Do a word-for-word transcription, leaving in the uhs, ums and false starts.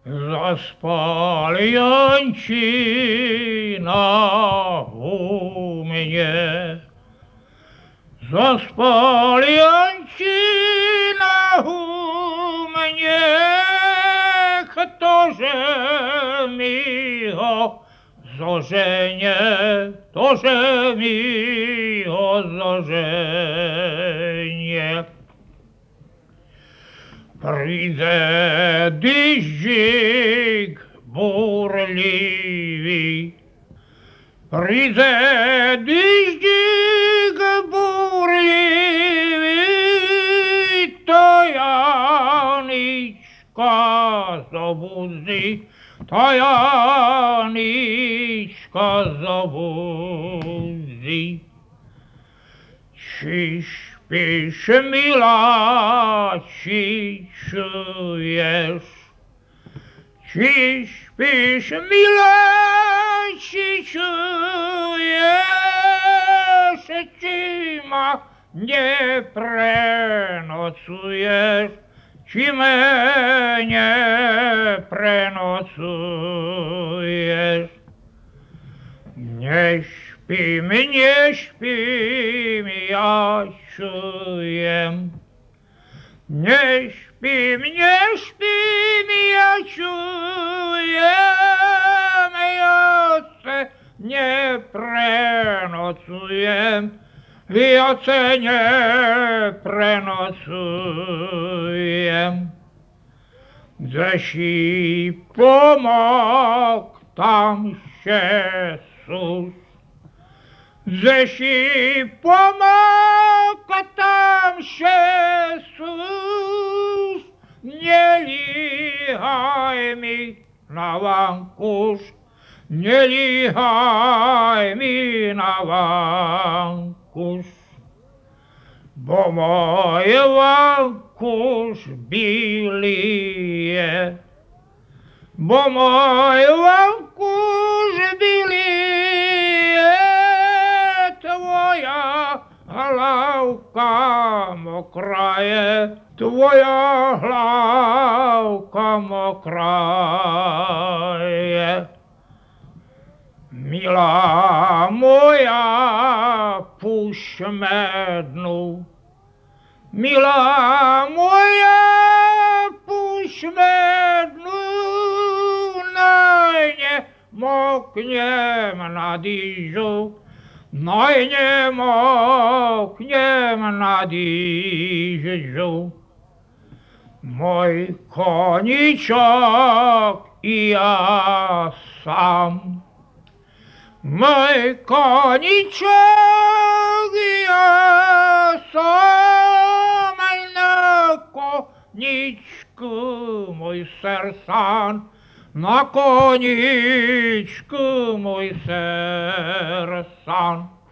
Zaspal Jančina u mnie. Zaspal Jančina u mnie, ktože mi ho zoženie, ktože mi ho zoženie. Príde dyždík burlivý, príde dyždík burlivý, to Janička zobudzi, to Janička zobudzi. Či špíš, milá, či čuješ? Či špíš, milá, či čuješ? Či ma neprenocuješ? Či me neprenocuješ? Nešpím, nešpím, ja čujem. Nešpím, nešpím, ja čujem. Ja se neprenocujem, ja se neprenocujem. Kdeží pomok, tam Jesus. Kdeží pomok, tam Jesus. Nelíhaj mi na vankuš, nelíhaj mi na vankuš. Bo môj vankuš bílý je, bo môj vankuš bílý je, tvoja hlavka mokrá je, tvoja hlavka mokrá je. Milá moja, pušť mednu, milá moja, pušť mednu, naj nemoknem na dýžu, naj nemoknem na dýžu. Môj koničok i ja sám, môj koničok ja sám, aj na koničku môj sersan, na koničku môj sersan.